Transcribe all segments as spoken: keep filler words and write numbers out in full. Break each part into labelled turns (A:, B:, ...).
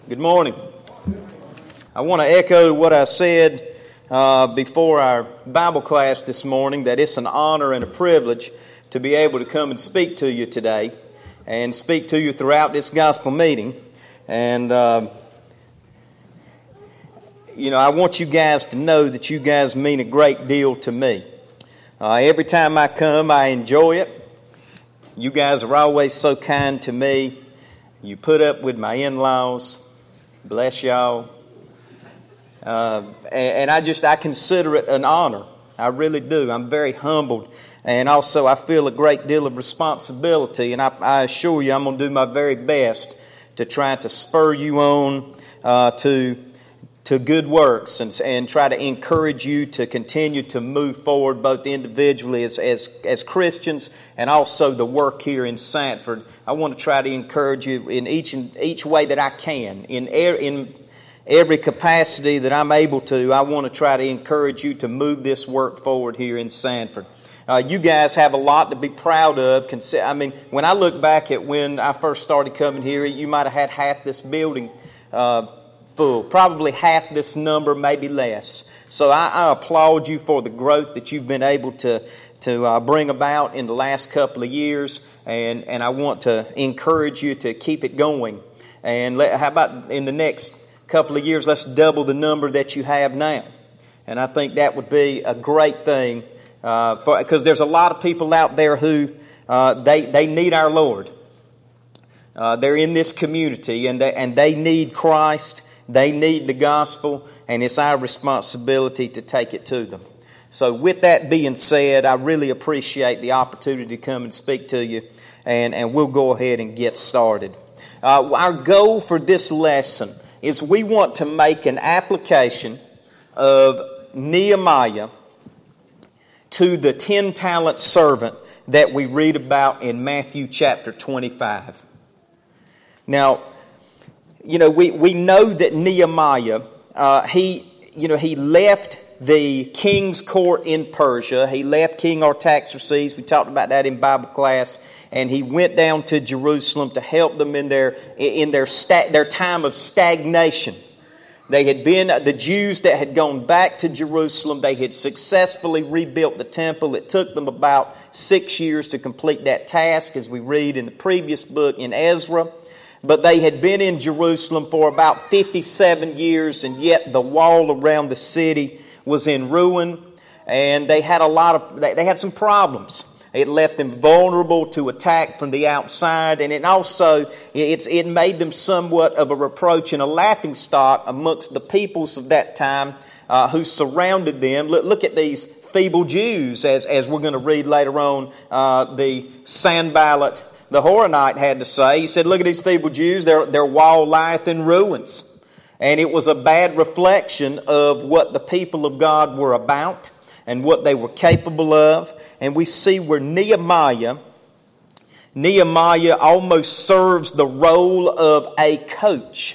A: Good morning. I want to echo what I said uh, before our Bible class this morning, that it's an honor and a privilege to be able to come and speak to you today and speak to you throughout this gospel meeting. And, uh, you know, I want you guys to know that you guys mean a great deal to me. Uh, every time I come, I enjoy it. You guys are always so kind to me. You put up with my in-laws. Bless y'all. Uh, and, and I just, I consider it an honor. I really do. I'm very humbled. And also I feel a great deal of responsibility. And I, I assure you I'm going to do my very best to try to spur you on uh, to to good works and, and try to encourage you to continue to move forward both individually as, as, as Christians and also the work here in Sanford. I want to try to encourage you in each each way that I can. In, in every capacity that I'm able to, I want to try to encourage you to move this work forward here in Sanford. Uh, you guys have a lot to be proud of. I mean, when I look back at when I first started coming here, you might have had half this building uh full, probably half this number, maybe less. So I, I applaud you for the growth that you've been able to to uh, bring about in the last couple of years, and, and I want to encourage you to keep it going. And let, how about in the next couple of years, let's double the number that you have now. And I think that would be a great thing, uh, for because there's a lot of people out there who uh, they they need our Lord. Uh, they're in this community, and they, and they need Christ. They need the gospel, and it's our responsibility to take it to them. So with that being said, I really appreciate the opportunity to come and speak to you, and, and we'll go ahead and get started. Uh, our goal for this lesson is we want to make an application of Nehemiah to the ten-talent servant that we read about in Matthew chapter twenty-five. Now, You know, we, we know that Nehemiah, uh, he, you know, he left the king's court in Persia. He left King Artaxerxes. We talked about that in Bible class. And he went down to Jerusalem to help them in their in their sta- their time of stagnation. They had been, the Jews that had gone back to Jerusalem, they had successfully rebuilt the temple. It took them about six years to complete that task, as we read in the previous book in Ezra. But they had been in Jerusalem for about fifty-seven years, and yet the wall around the city was in ruin, and they had a lot of they had some problems. It left them vulnerable to attack from the outside, and it also it's it made them somewhat of a reproach and a laughingstock amongst the peoples of that time uh, who surrounded them. Look, look at these feeble Jews, as as we're going to read later on. Uh, the Sanballat the Horonite had to say. He said, look at these feeble Jews, their, their wall lieth in ruins. And it was a bad reflection of what the people of God were about and what they were capable of. And we see where Nehemiah, Nehemiah almost serves the role of a coach.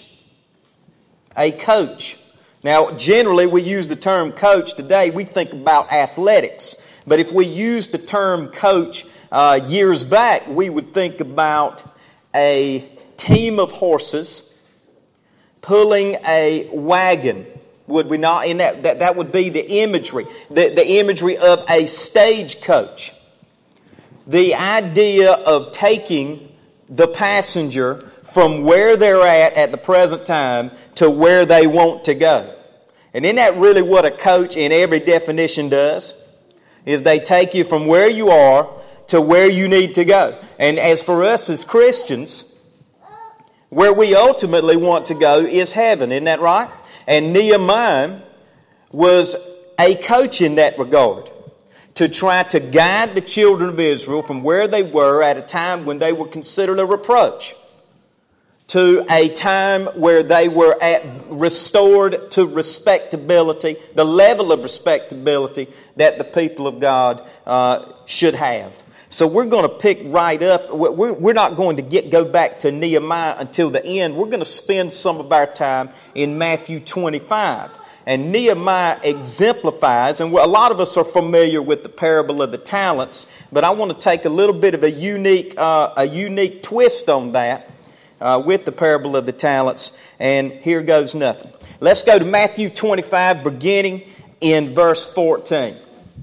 A: A coach. Now, generally we use the term coach today, we think about athletics. But if we use the term coach Uh, years back, we would think about a team of horses pulling a wagon, would we not? In that, that, that would be the imagery, the, the imagery of a stagecoach. The idea of taking the passenger from where they're at at the present time to where they want to go. And isn't that really what a coach in every definition does? Is they take you from where you are to where you need to go. And as for us as Christians, where we ultimately want to go is heaven. Isn't that right? And Nehemiah was a coach in that regard, to try to guide the children of Israel from where they were at a time when they were considered a reproach to a time where they were at restored to respectability, the level of respectability that the people of God uh, should have. So we're going to pick right up. We're not going to get go back to Nehemiah until the end. We're going to spend some of our time in Matthew twenty-five. And Nehemiah exemplifies, and a lot of us are familiar with the parable of the talents, but I want to take a little bit of a unique, uh, a unique twist on that uh, with the parable of the talents, and here goes nothing. Let's go to Matthew twenty-five, beginning in verse fourteen.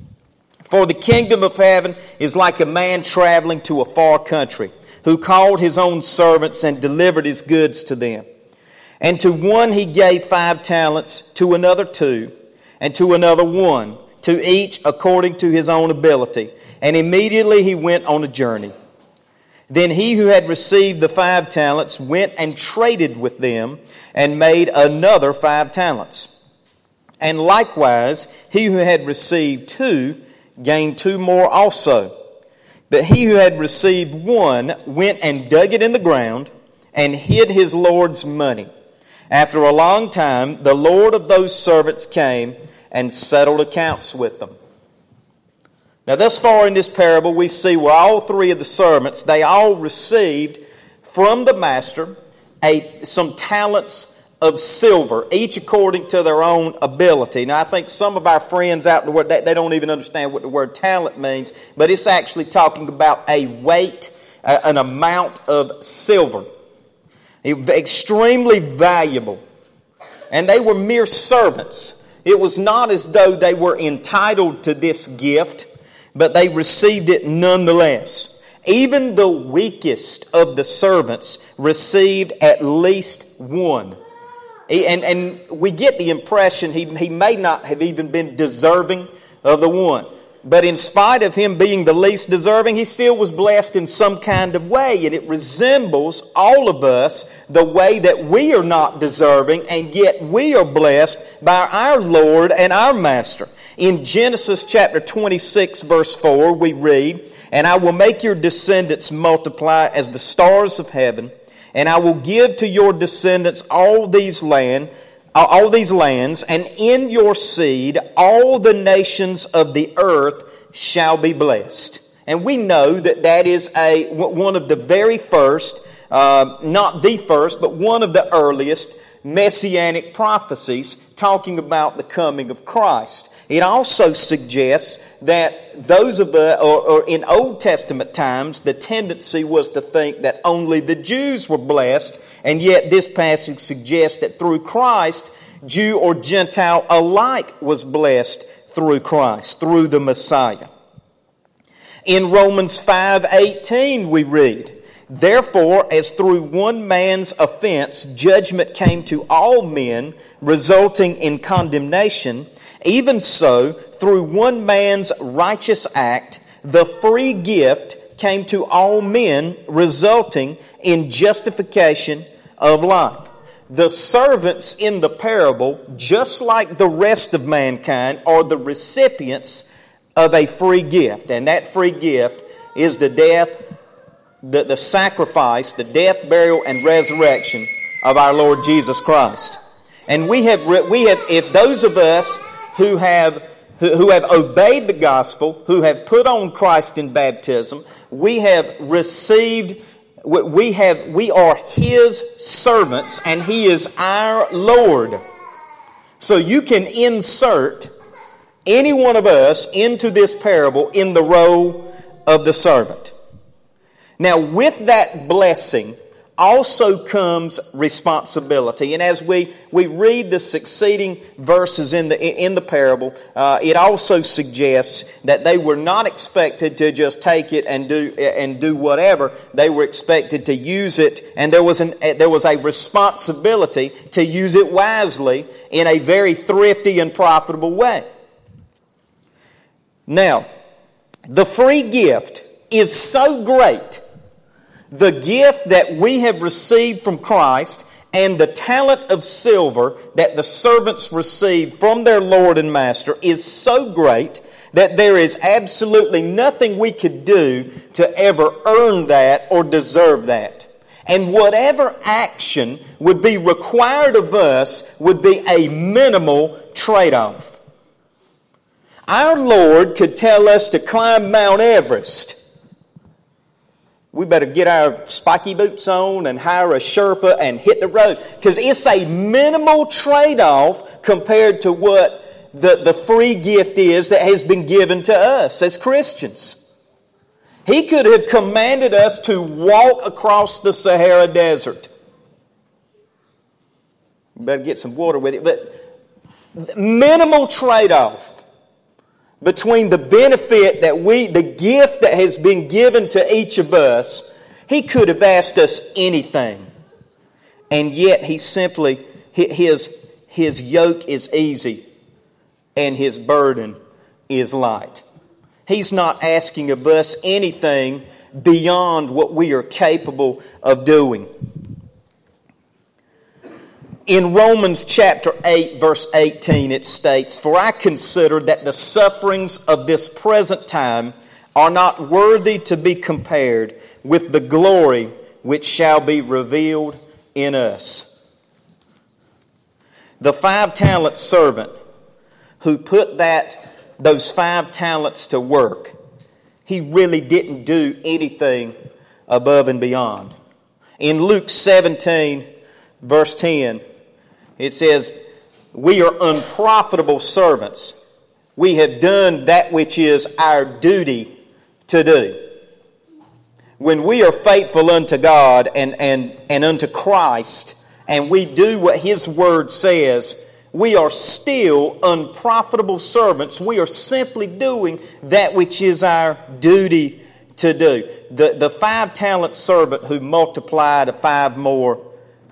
A: For the kingdom of heaven is like a man traveling to a far country, who called his own servants and delivered his goods to them. And to one he gave five talents, to another two, and to another one, to each according to his own ability. And immediately he went on a journey. Then he who had received the five talents went and traded with them, and made another five talents. And likewise he who had received two gained two more also. But he who had received one went and dug it in the ground, and hid his Lord's money. After a long time, the Lord of those servants came and settled accounts with them. Now, thus far in this parable, we see where all three of the servants, they all received from the master a, some talents of silver, each according to their own ability. Now, I think some of our friends out there, they, they don't even understand what the word talent means, but it's actually talking about a weight, uh, an amount of silver. It was extremely valuable. And they were mere servants. It was not as though they were entitled to this gift, but they received it nonetheless. Even the weakest of the servants received at least one. And, and we get the impression he, he may not have even been deserving of the one. But in spite of him being the least deserving, he still was blessed in some kind of way. And it resembles all of us, the way that we are not deserving, and yet we are blessed by our Lord and our Master. In Genesis chapter twenty-six, verse four, we read, "And I will make your descendants multiply as the stars of heaven, and I will give to your descendants all these land, all these lands, and in your seed all the nations of the earth shall be blessed." And we know that that is a one of the very first, uh, not the first, but one of the earliest messianic prophecies talking about the coming of Christ. It also suggests that those of the, or, or in Old Testament times, the tendency was to think that only the Jews were blessed, and yet this passage suggests that through Christ, Jew or Gentile alike was blessed through Christ, through the Messiah. In Romans five eighteen we read, "Therefore, as through one man's offense judgment came to all men, resulting in condemnation, even so, through one man's righteous act, the free gift came to all men, resulting in justification of life." The servants in the parable, just like the rest of mankind, are the recipients of a free gift. And that free gift is the death, the, the sacrifice, the death, burial, and resurrection of our Lord Jesus Christ. And we have, we have, if those of us who have who have obeyed the gospel, who have put on Christ in baptism, we have received, we have, we are His servants, and He is our Lord. So you can insert any one of us into this parable in the role of the servant. Now, with that blessing also comes responsibility. And as we, we read the succeeding verses in the in the parable, uh, it also suggests that they were not expected to just take it and do and do whatever. They were expected to use it, and there was an there was a responsibility to use it wisely in a very thrifty and profitable way. Now, the free gift is so great. The gift that we have received from Christ and the talent of silver that the servants received from their Lord and Master is so great that there is absolutely nothing we could do to ever earn that or deserve that. And whatever action would be required of us would be a minimal trade-off. Our Lord could tell us to climb Mount Everest. We better get our spiky boots on and hire a Sherpa and hit the road. Because it's a minimal trade-off compared to what the, the free gift is that has been given to us as Christians. He could have commanded us to walk across the Sahara Desert. You better get some water with it. But minimal trade-off between the benefit that we, the gift that has been given to each of us. He could have asked us anything. And yet he simply, his, his yoke is easy and his burden is light. He's not asking of us anything beyond what we are capable of doing. In Romans chapter eight, verse eighteen, it states, "For I consider that the sufferings of this present time are not worthy to be compared with the glory which shall be revealed in us." The five-talent servant who put that those five talents to work, he really didn't do anything above and beyond. In Luke seventeen, verse ten, it says, "We are unprofitable servants. We have done that which is our duty to do." When we are faithful unto God and, and, and unto Christ, and we do what His Word says, we are still unprofitable servants. We are simply doing that which is our duty to do. The, the five-talent servant who multiplied to five more,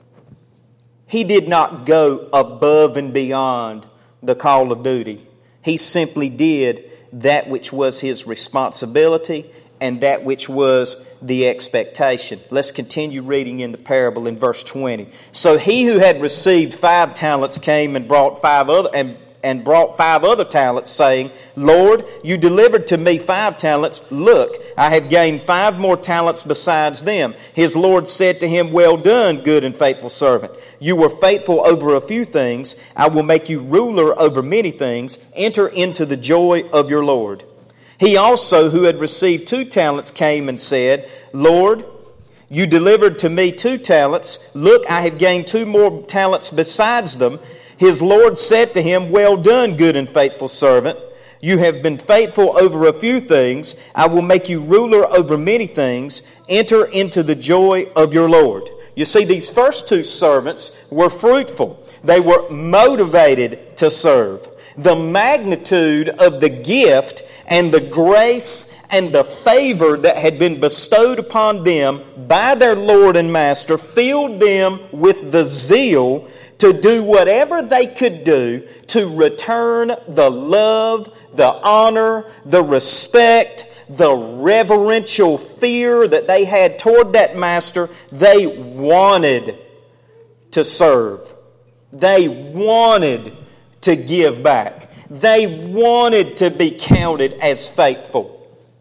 A: he did not go above and beyond the call of duty. He simply did that which was his responsibility and that which was the expectation. Let's continue reading in the parable in verse twenty. "So he who had received five talents came and brought five other and, and brought five other talents, saying, Lord, you delivered to me five talents. Look, I have gained five more talents besides them. His Lord said to him, Well done, good and faithful servant. You were faithful over a few things. I will make you ruler over many things. Enter into the joy of your Lord. He also, who had received two talents, came and said, Lord, you delivered to me two talents. Look, I have gained two more talents besides them. His Lord said to him, Well done, good and faithful servant. You have been faithful over a few things. I will make you ruler over many things. Enter into the joy of your Lord." You see, these first two servants were fruitful. They were motivated to serve. The magnitude of the gift and the grace and the favor that had been bestowed upon them by their Lord and Master filled them with the zeal to do whatever they could do to return the love, the honor, the respect, the reverential fear that they had toward that Master. They wanted to serve. They wanted to give back. They wanted to be counted as faithful.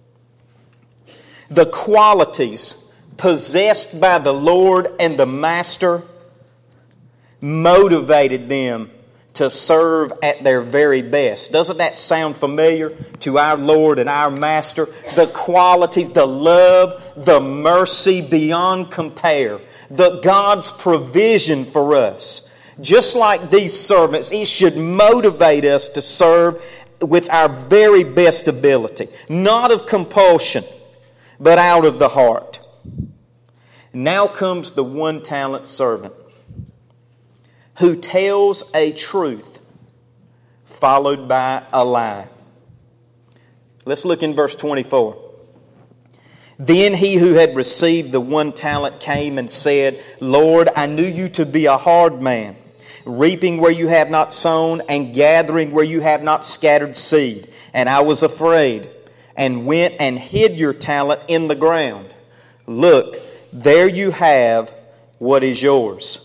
A: The qualities possessed by the Lord and the Master motivated them to serve at their very best. Doesn't that sound familiar to our Lord and our Master? The qualities, the love, the mercy beyond compare, the God's provision for us. Just like these servants, it should motivate us to serve with our very best ability. Not of compulsion, but out of the heart. Now comes the one-talent servant who tells a truth followed by a lie. Let's look in verse twenty-four. "Then he who had received the one talent came and said, Lord, I knew you to be a hard man, reaping where you have not sown and gathering where you have not scattered seed. And I was afraid and went and hid your talent in the ground. Look, there you have what is yours."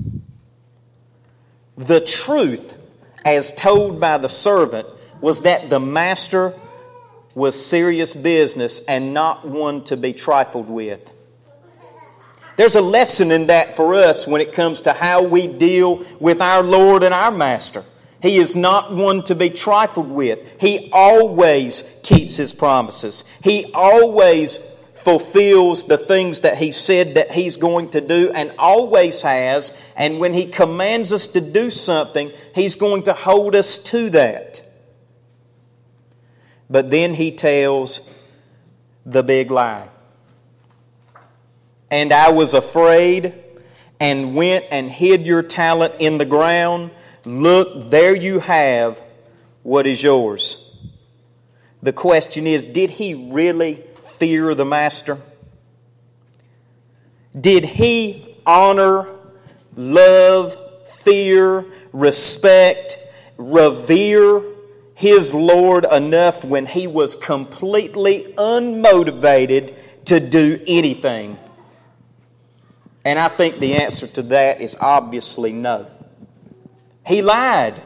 A: The truth, as told by the servant, was that the master was serious business and not one to be trifled with. There's a lesson in that for us when it comes to how we deal with our Lord and our Master. He is not one to be trifled with. He always keeps His promises. He always fulfills the things that He said that He's going to do and always has. And when He commands us to do something, He's going to hold us to that. But then He tells the big lie. And I was afraid and went and hid your talent in the ground. Look, there you have what is yours. The question is, did he really fear the master? Did he honor, love, fear, respect, revere his Lord enough when he was completely unmotivated to do anything? And I think the answer to that is obviously no. He lied.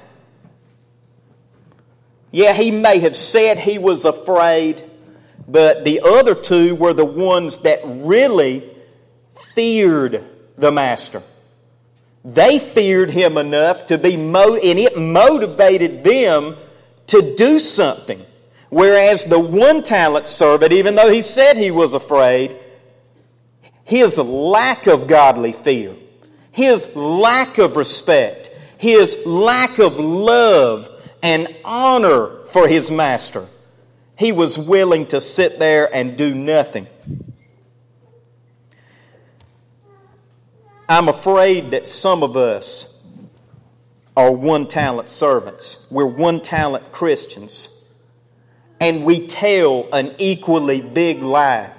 A: Yeah, he may have said he was afraid, but the other two were the ones that really feared the master. They feared him enough to be, mo- and it motivated them to do something. Whereas the one talent servant, even though he said he was afraid, his lack of godly fear, his lack of respect, his lack of love and honor for his master, he was willing to sit there and do nothing. I'm afraid that some of us are one-talent servants. We're one-talent Christians. And we tell an equally big lie.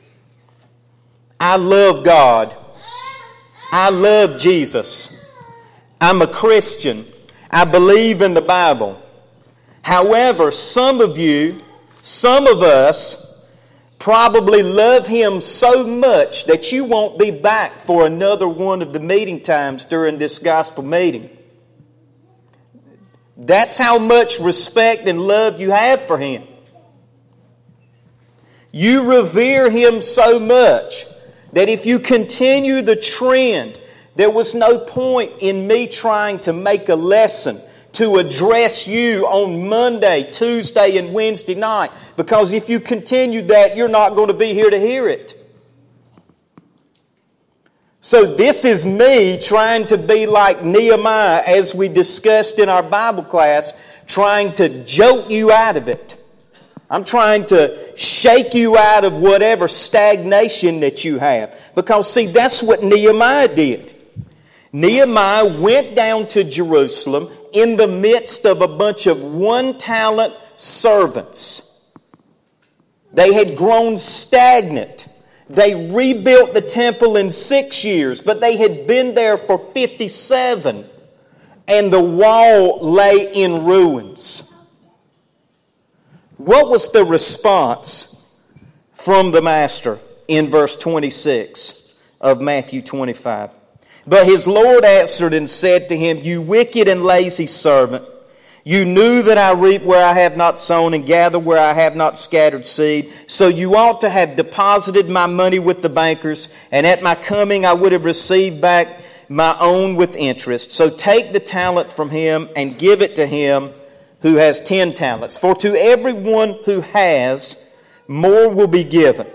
A: I love God. I love Jesus. I'm a Christian. I believe in the Bible. However, some of you, some of us, probably love Him so much that you won't be back for another one of the meeting times during this gospel meeting. That's how much respect and love you have for Him. You revere Him so much that if you continue the trend, there was no point in me trying to make a lesson to address you on Monday, Tuesday, and Wednesday night. Because if you continue that, you're not going to be here to hear it. So this is me trying to be like Nehemiah, as we discussed in our Bible class, trying to jolt you out of it. I'm trying to shake you out of whatever stagnation that you have. Because, see, that's what Nehemiah did. Nehemiah went down to Jerusalem in the midst of a bunch of one-talent servants. They had grown stagnant. They rebuilt the temple in six years, but they had been there for fifty-seven, and the wall lay in ruins. What was the response from the master in verse twenty-six of Matthew twenty-five? But his Lord answered and said to him, You wicked and lazy servant, you knew that I reap where I have not sown and gather where I have not scattered seed. So you ought to have deposited my money with the bankers, and at my coming I would have received back my own with interest. So take the talent from him and give it to him who has ten talents. For to everyone who has, more will be given.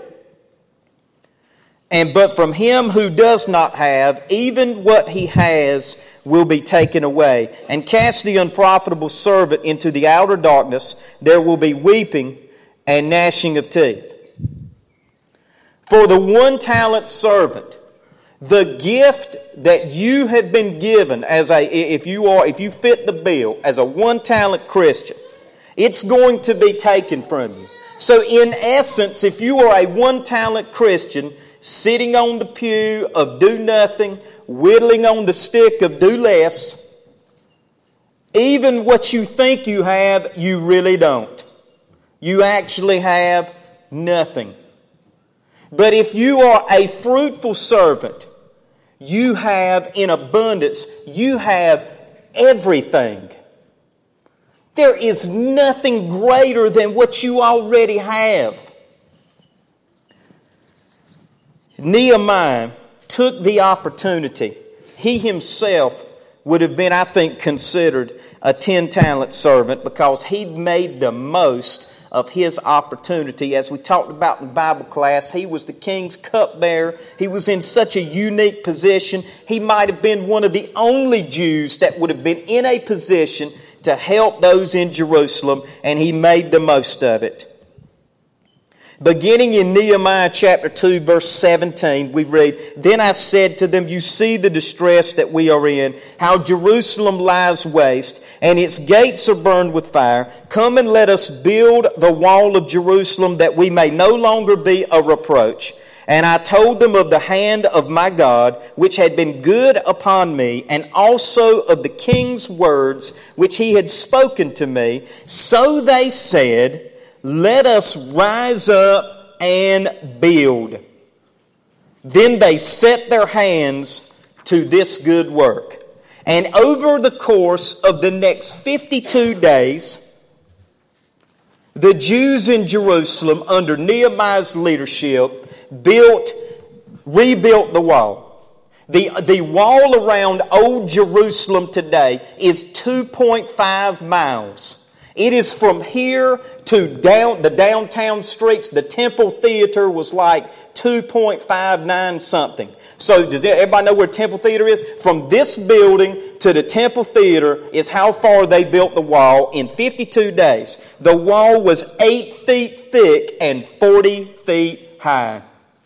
A: And but from him who does not have, even what he has will be taken away. And cast the unprofitable servant into the outer darkness. There will be weeping and gnashing of teeth. For the one talent servant, the gift that you have been given as a, if you are, if you fit the bill as a one talent Christian, it's going to be taken from you. So in essence, if you are a one talent Christian, sitting on the pew of do nothing, whittling on the stick of do less, even what you think you have, you really don't. You actually have nothing. But if you are a fruitful servant, you have in abundance, you have everything. There is nothing greater than what you already have. Nehemiah took the opportunity. He himself would have been, I think, considered a ten-talent servant because he'd made the most of his opportunity. As we talked about in Bible class, he was the king's cupbearer. He was in such a unique position. He might have been one of the only Jews that would have been in a position to help those in Jerusalem, and he made the most of it. Beginning in Nehemiah chapter two, verse seventeen, we read, "Then I said to them, you see the distress that we are in, how Jerusalem lies waste, and its gates are burned with fire. Come and let us build the wall of Jerusalem, that we may no longer be a reproach. And I told them of the hand of my God, which had been good upon me, and also of the king's words, which he had spoken to me. So they said, let us rise up and build. Then they set their hands to this good work. And over the course of the next fifty-two days, the Jews in Jerusalem, under Nehemiah's leadership, built, rebuilt the wall. The, the wall around Old Jerusalem today is two point five miles. It is from here to down the downtown streets. The Temple Theater was like two point five nine something. So does everybody know where Temple Theater is? From this building to the Temple Theater is how far they built the wall in fifty-two days. The wall was eight feet thick and forty feet high.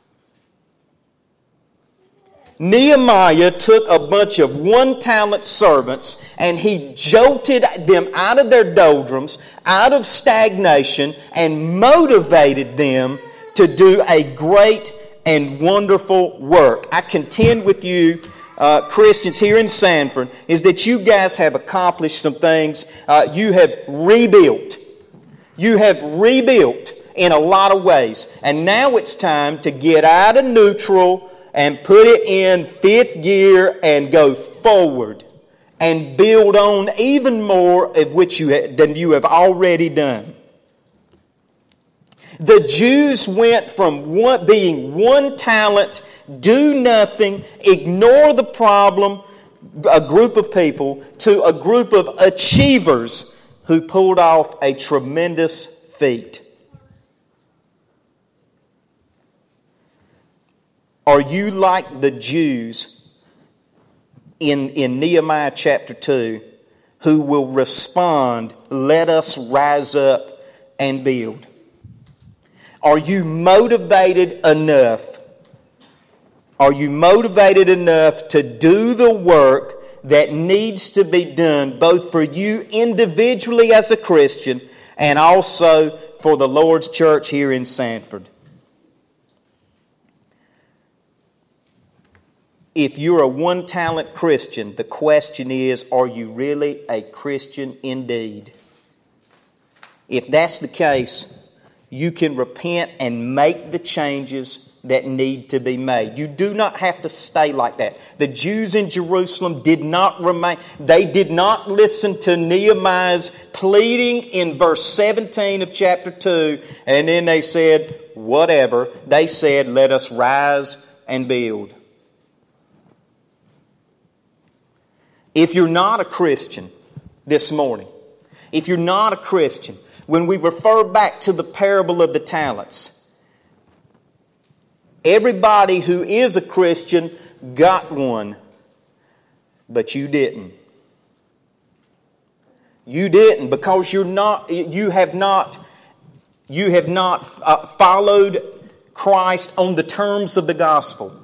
A: Nehemiah took a bunch of one-talent servants and he jolted them out of their doldrums, out of stagnation, and motivated them to do a great and wonderful work. I contend with you, uh, Christians here in Sanford, is that you guys have accomplished some things. Uh, you have rebuilt. You have rebuilt in a lot of ways. And now it's time to get out of neutral and put it in fifth gear and go forward and build on even more of which you ha- than you have already done. The Jews went from one, being one talent, do nothing, ignore the problem, a group of people, to a group of achievers who pulled off a tremendous feat. Are you like the Jews in, in Nehemiah chapter two who will respond, let us rise up and build? Are you motivated enough? Are you motivated enough to do the work that needs to be done both for you individually as a Christian and also for the Lord's church here in Sanford? If you're a one-talent Christian, the question is, are you really a Christian indeed? If that's the case, you can repent and make the changes that need to be made. You do not have to stay like that. The Jews in Jerusalem did not remain, they did not listen to Nehemiah's pleading in verse seventeen of chapter two, and then they said, whatever. They said, let us rise and build. If you're not a Christian this morning, if you're not a Christian, when we refer back to the parable of the talents, everybody who is a Christian got one, but you didn't. You didn't because you're not. You have not. You have not uh, followed Christ on the terms of the gospel.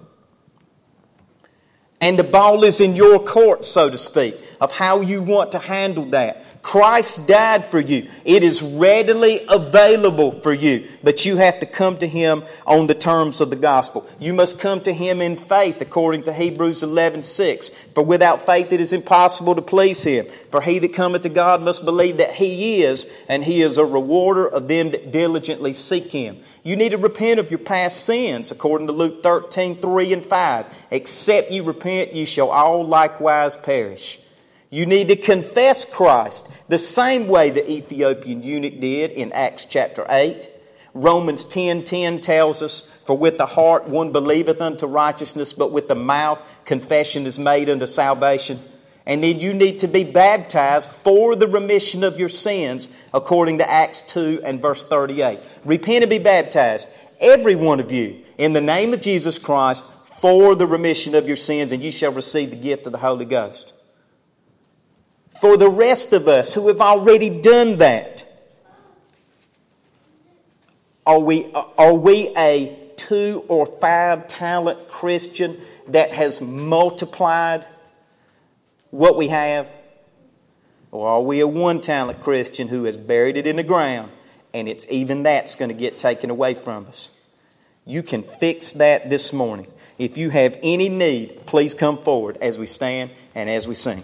A: And the ball is in your court, so to speak, of how you want to handle that. Christ died for you. It is readily available for you. But you have to come to Him on the terms of the gospel. You must come to Him in faith, according to Hebrews eleven six. For without faith it is impossible to please Him. For he that cometh to God must believe that He is, and He is a rewarder of them that diligently seek Him. You need to repent of your past sins, according to Luke thirteen three and five. Except you repent, ye shall all likewise perish. You need to confess Christ the same way the Ethiopian eunuch did in Acts chapter eight. Romans ten ten tells us, for with the heart one believeth unto righteousness, but with the mouth confession is made unto salvation. And then you need to be baptized for the remission of your sins, according to Acts two and verse thirty-eight. Repent and be baptized, every one of you, in the name of Jesus Christ, for the remission of your sins, and you shall receive the gift of the Holy Ghost. For the rest of us who have already done that, Are we, are we a two or five talent Christian that has multiplied what we have? Or are we a one talent Christian who has buried it in the ground, and it's even that's going to get taken away from us? You can fix that this morning. If you have any need, please come forward as we stand and as we sing.